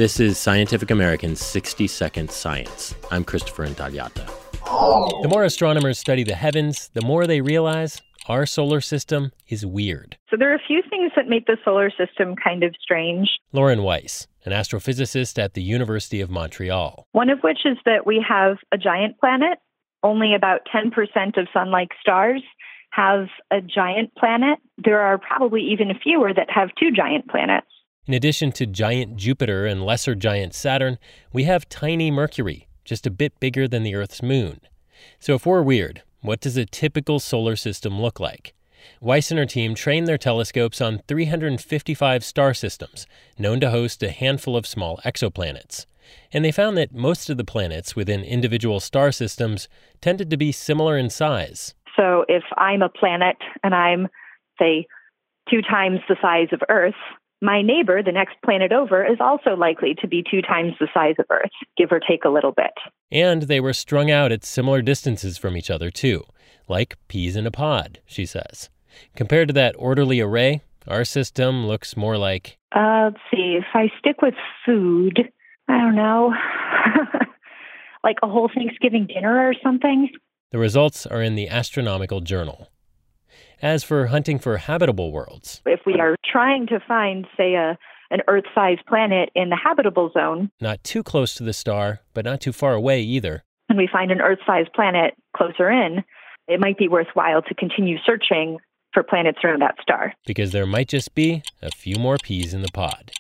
This is Scientific American's 60-Second Science. I'm Christopher Intagliata. The more astronomers study the heavens, the more they realize our solar system is weird. So there are a few things that make the solar system kind of strange. Lauren Weiss, an astrophysicist at the University of Montreal. One of which is that we have a giant planet. Only about 10% of sun-like stars have a giant planet. There are probably even fewer that have two giant planets. In addition to giant Jupiter and lesser giant Saturn, we have tiny Mercury, just a bit bigger than the Earth's moon. So if we're weird, what does a typical solar system look like? Weiss and her team trained their telescopes on 355 star systems, known to host a handful of small exoplanets. And they found that most of the planets within individual star systems tended to be similar in size. So if I'm a planet and I'm, say, 2 times the size of Earth, my neighbor, the next planet over, is also likely to be 2 times the size of Earth, give or take a little bit. And they were strung out at similar distances from each other, too, like peas in a pod, she says. Compared to that orderly array, our system looks more like... Let's see, if I stick with food, I don't know, like a whole Thanksgiving dinner or something. The results are in the Astronomical Journal. As for hunting for habitable worlds... If we are trying to find, say, an Earth-sized planet in the habitable zone... Not too close to the star, but not too far away either. And we find an Earth-sized planet closer in, it might be worthwhile to continue searching for planets around that star. Because there might just be a few more peas in the pod.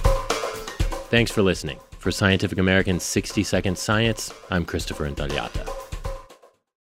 Thanks for listening. For Scientific American's 60-Second Science, I'm Christopher Intagliata.